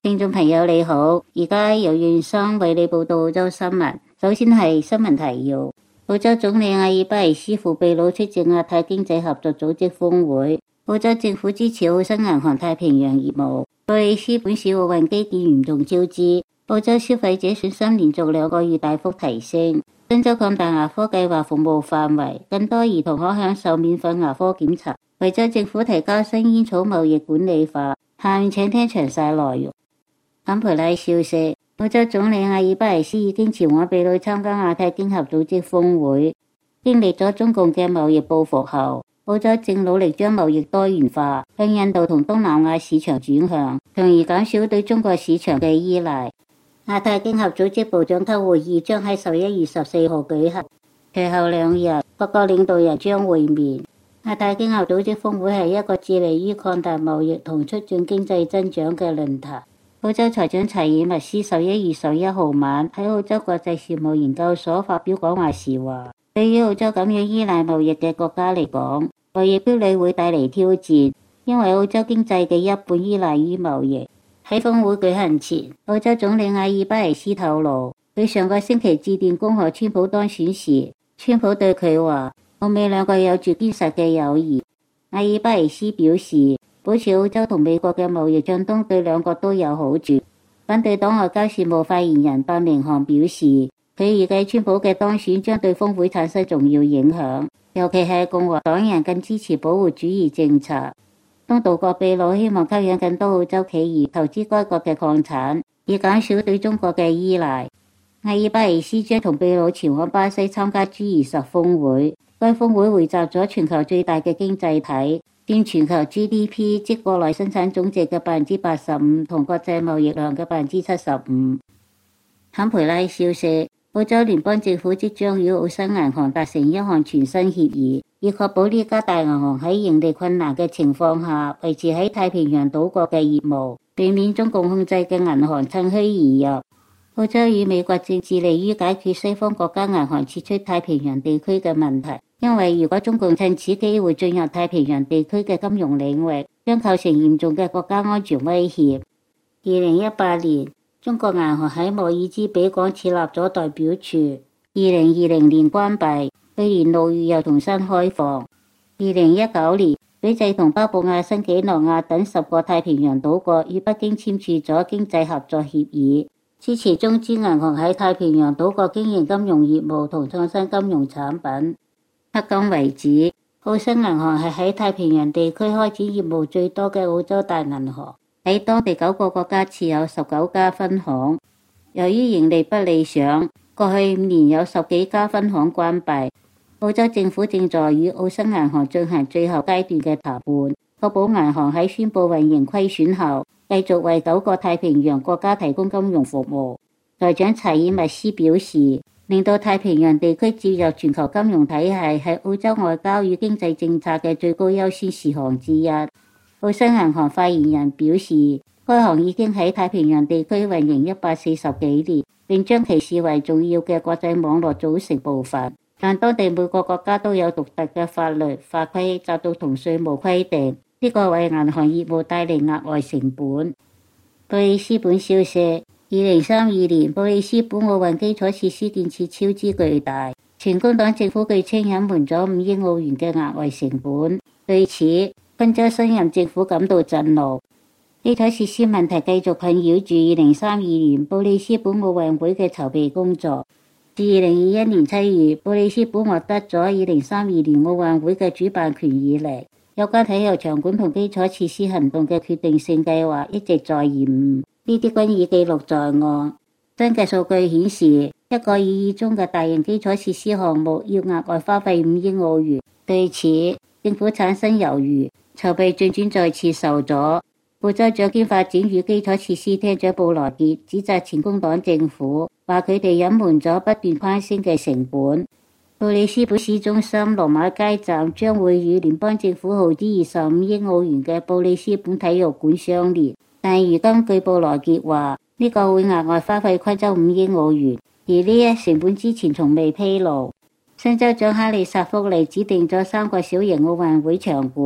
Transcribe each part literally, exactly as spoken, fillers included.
聽眾朋友你好，而家由袁生為你報道澳洲新聞。首先係新聞提要：澳洲總理阿爾巴尼斯赴秘魯出席亞太經濟合作組織峰會。澳洲政府支持澳新銀行太平洋業務。布里斯本市奧運基建嚴重超支。澳洲消費者信心連續兩個月大幅提升。新州擴大牙科計劃服務範圍，更多兒童可享受免費牙科檢查。維州政府提交新煙草貿易管理法。下面請聽詳細內容。坎培拉消息：澳洲總理阿爾巴尼斯已經前往秘魯參加亞太經合組織峰會。經歷咗中共嘅貿易報復後，澳洲正努力將貿易多元化，向印度同東南亞市場轉向，從而減少對中國市場嘅依賴。亞太經合組織部長級會議將喺十一月十四號舉行，隨後兩日各國領導人將會面。亞太經合組織峰會係一個致力於擴大貿易同促進經濟增長嘅論壇。澳洲財長查爾密斯十一月十一號晚喺澳洲國際事務研究所發表講話時話，對於澳洲咁樣依賴貿易嘅國家嚟講，貿易壁壘會帶嚟挑戰，因為澳洲經濟嘅一半依賴於貿易。喺峰會舉行前，澳洲總理阿爾巴尼斯透露，佢上個星期致電恭賀川普當選時，川普對佢話，澳美兩個有住堅實嘅友誼。阿爾巴尼斯表示，保持澳洲同美國嘅貿易暢通對兩國都有好處。反對黨外交事務發言人白明翰表示，佢預計川普嘅當選將對峰會產生重要影響，尤其係共和黨人更支持保護主義政策。東道國秘魯希望吸引更多澳洲企業投資該國嘅礦產，以減少對中國嘅依賴。阿爾巴尼斯將同秘魯前往巴西參加 G 二十峰會，該峰會匯集咗全球最大嘅經濟體，佔全球 G D P 即國內生產總值嘅百分之八十五，同國際貿易量嘅百分之七十五。坎培拉消息：澳洲聯邦政府即將與澳新銀行達成一項全新協議，以確保呢家大銀行喺盈利困難嘅情況下維持喺太平洋島國嘅業務，避免中共控制嘅銀行趁虛而入。澳洲與美國正致力於解決西方國家銀行撤出太平洋地區嘅問題。因為如果中共趁此機會進入太平洋地區嘅金融領域，將構成嚴重嘅國家安全威脅。二零一八年，中國銀行喺莫爾茲比港設立咗代表處，二零二零年關閉，去年六月又重新開放。二零一九年，斐濟同巴布亞新幾內亞等十個太平洋島國與北京簽署咗經濟合作協議，支持中資銀行喺太平洋島國經營金融業務同創新金融產品。迄今為止，澳新銀行係喺太平洋地區開展業務最多嘅澳洲大銀行，喺當地九個國家設有十九家分行。由於盈利不理想，過去五年有十幾家分行關閉。澳洲政府正在與澳新銀行進行最後階段嘅談判，確保銀行喺宣布運營虧損後，繼續為九個太平洋國家提供金融服務。財長查爾密斯表示，令到太平洋地區接入全球金融體系係澳洲外交與經濟政策嘅最高優先事項之一。澳新銀行發言人表示，該行已經喺太平洋地區運營一百四十幾年，並將其視為重要嘅國際網絡組成部分。但當地每個國家都有獨特嘅法律法規、制度同稅務規定，呢個為銀行業務帶嚟額外成本。布里斯本消息：二零三二年布里斯本奧運基礎設施建設超支巨大，前工黨政府據稱隱瞞咗五億澳元嘅額外成本。對此，賓州新任政府感到震怒。基礎設施問題繼續困擾住二零三二年布里斯本奧運會嘅籌備工作。自二零二一年七月布里斯本獲得咗二零三二年奧運會嘅主辦權以嚟，有關體育場館同基礎設施行動嘅決定性計劃一直在延誤，呢啲均已記錄在案。新嘅數據顯示，一個擬議中嘅大型基礎設施項目要額外花費五億澳元。對此，政府產生猶豫，籌備進展再次受阻。澳洲長兼發展與基礎設施廳長布羅傑指責前工黨政府，話佢哋隱瞞咗不斷攀升嘅成本。布里斯本市中心羅馬街站將會與聯邦政府耗資二十五億澳元嘅布里斯本體育館相連，但如今據布羅傑話，呢、這個會額外花費昆州五億澳元，而呢一成本之前從未披露。新州長哈利薩福利指定咗三個小型奧運會場館，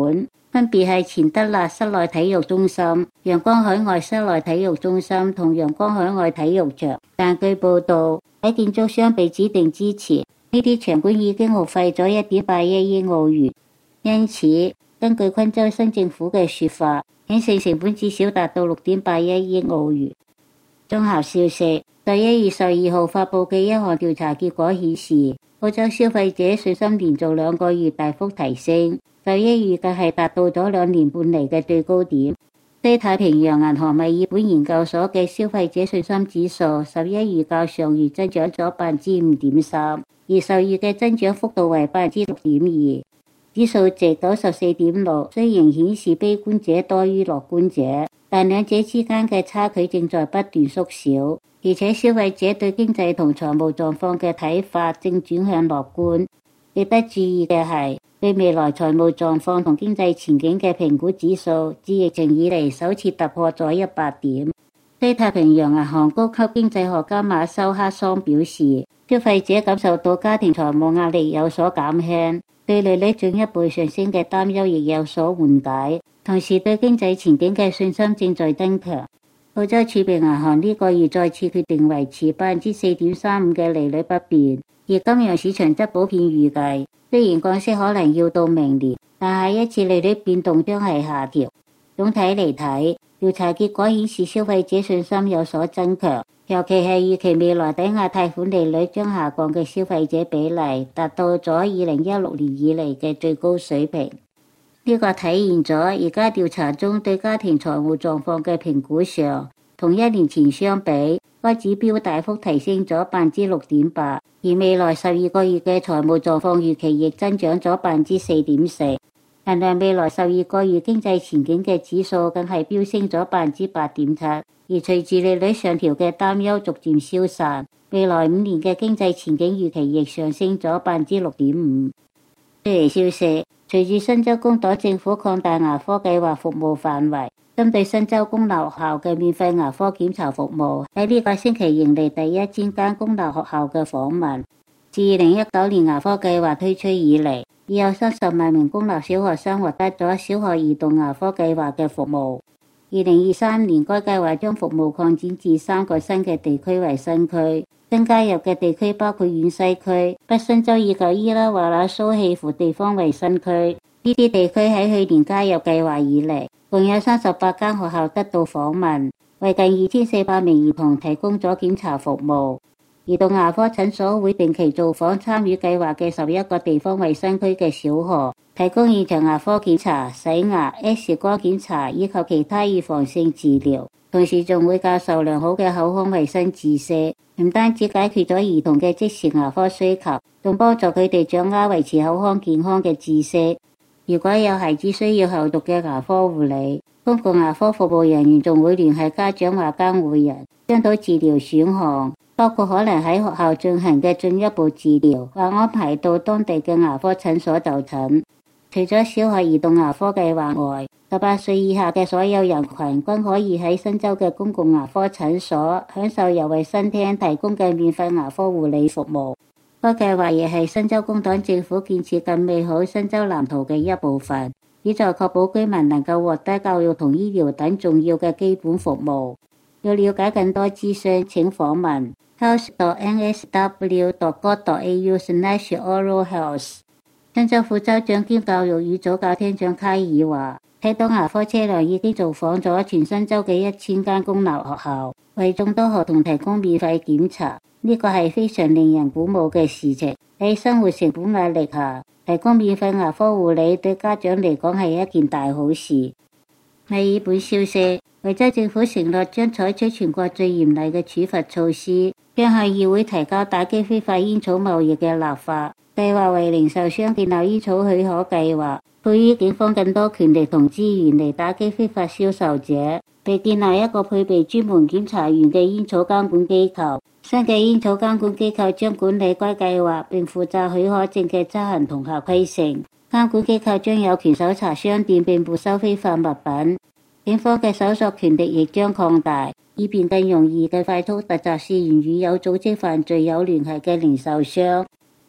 分別係錢德勒室內體育中心、陽光海外室內體育中心同陽光海外體育場。但據報道，喺建築商被指定之前，呢啲場館已經耗費咗一點八一億澳元。因此，根據昆州新政府嘅說法，建設成本至少達到六點八一億澳元。綜合消息，十一月十二號發布嘅一項調查結果顯示，澳洲消費者信心連續兩個月大幅提升，十一月更係達到咗兩年半嚟嘅最高點。西太平洋銀行墨爾本研究所嘅消費者信心指數十一月較上月增長咗百分之五點三，而十月嘅增長幅度為百分之六點二，指數值九十四點六，雖然顯示悲觀者多於樂觀者，但兩者之間嘅差距正在不斷縮小，而且消費者對經濟同財務狀況嘅睇法正轉向樂觀。值得注意嘅係，對未來財務狀況同經濟前景嘅評估指數自疫情以嚟首次突破咗一百點。西太平洋銀行高級經濟學家馬修克桑表示，消費者感受到家庭財務壓力有所減輕，對利率進一步上升嘅擔憂亦有所緩解，同時對經濟前景嘅信心正在增強。澳洲儲備銀行呢個月再次決定維持百分之四點三五嘅利率不變，而金融市場則普遍預計，雖然降息可能要到明年，但下一次利率變動將係下調。總體嚟睇，調查結果顯示消費者信心有所增強，尤其係預期未來抵押貸款利率將下降嘅消費者比例達到咗二零一六年以嚟嘅最高水平。呢個體現咗而家調查中對家庭財務狀況嘅評估上，同一年前相比，該指標大幅提升咗百分之六點八，而未來十二個月嘅財務狀況預期亦增長咗百分之四點四。衡量未來十二個月經濟前景嘅指數更係飆升咗百分之八點七，而隨住利率上調嘅擔憂逐漸消散，未來五年嘅經濟前景預期亦上升咗百分之六點五。雖然消息，隨住新州工黨政府擴大牙科計劃服務範圍，針對新州公立學校嘅免費牙科檢查服務，喺呢個星期迎嚟第一千間公立學校嘅訪問。自二零一九年牙科計劃推出以嚟，已有三十萬名公立小學生獲得咗小學移動牙科計劃嘅服務。二零二三年，該計劃將服務擴展至三個新嘅地區為新區，新加入嘅地區包括遠西區、北新州以及伊拉瓦那蘇氣湖地方為新區。呢啲地區喺去年加入計劃以嚟，共有三十八間學校得到訪問，為近二千四百名兒童提供咗檢查服務。移動牙科診所會定期造訪參與計劃嘅十一個地方衛生區嘅小學，提供現場牙科檢查、洗牙、X 光檢查以及其他預防性治療，同時仲會教授良好嘅口腔衛生知識，唔單止解決咗兒童嘅即時牙科需求，仲幫助佢哋掌握維持口腔健康嘅知識。如果有孩子需要後續嘅牙科護理，公共牙科服務人員仲會聯繫家長或監護人，商討治療選項，包括可能喺學校進行嘅進一步治療，或安排到當地嘅牙科診所就診。除咗小學移動牙科計劃外，十八歲以下嘅所有人群均可以喺新州嘅公共牙科診所享受由衛生廳提供嘅免費牙科護理服務。該計劃亦係新州工黨政府建設更美好新州藍圖嘅一部分，旨在確保居民能夠獲得教育同醫療等重要嘅基本服務。要了解更多資訊，請訪問 health dot n s w dot gov dot a u slash oral health。新州副州長兼教育與早教廳長卡爾話，睇到牙科車輛已經造訪咗全新州嘅一千間公立學校，為眾多學童提供免費檢查。呢個係非常令人鼓舞嘅事情。喺生活成本壓力下，提供免費牙科護理對家長嚟講係一件大好事。墨爾本消息，維州政府承諾將採取全國最嚴厲嘅處罰措施，將向議會提交打擊非法煙草貿易嘅立法，計劃為零售商建立煙草許可計劃，賦予警方更多權力同資源嚟打擊非法銷售者，並建立一個配備專門檢查員嘅煙草監管機構。新嘅煙草監管機構將管理該計劃，並負責許可證嘅執行同合規性。監管機構將有權搜查商店並沒收非法物品。警方嘅搜索權力亦將擴大，以便更容易嘅快速突襲試驗與有組織犯罪有聯繫嘅零售商。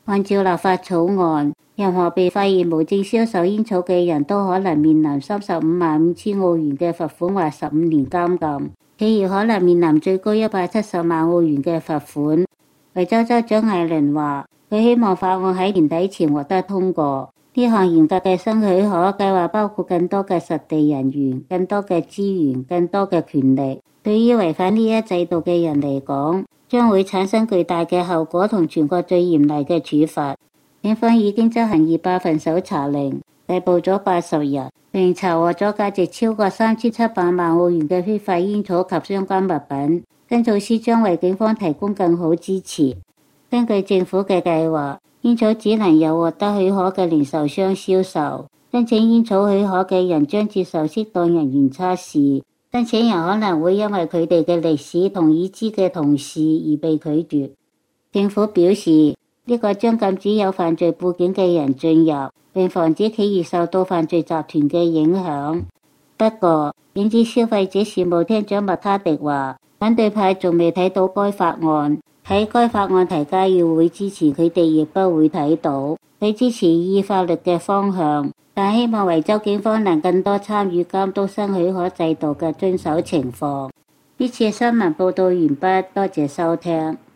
按照立法草案，任何被發現無證銷售煙草嘅人都可能面臨三十五萬五千澳元嘅罰款或十五年監禁，企業可能面臨最高一百七十萬澳元嘅罰款。維州州長艾倫話，佢希望法案喺年底前獲得通過。呢項嚴格嘅新許可計劃包括更多嘅實地人員、更多嘅資源、更多嘅權力。對於違反呢一制度嘅人嚟講，將會產生巨大嘅後果同全國最嚴厲嘅處罰。警方已經執行二百份搜查令，逮捕咗八十人，並查獲咗價值超過三千七百萬澳元嘅非法煙草及相關物品。新措施將為警方提供更好支持。根據政府嘅計劃，煙草只能由獲得許可嘅零售商銷售。申請煙草許可嘅人將接受適當人員測試。申請人可能會因為佢哋嘅歷史同已知嘅同事而被拒絕。政府表示，呢個將禁止有犯罪背景嘅人進入，並防止企業受到犯罪集團嘅影響。不過，影子消費者事務廳長麥卡迪話，反對派仲未睇到該法案，喺該法案提交議會之前，佢哋亦不會睇到。佢支持以法律嘅方向，但希望維州警方能更多參與監督新許可制度嘅遵守情況。呢次新聞報道完畢，多謝收聽。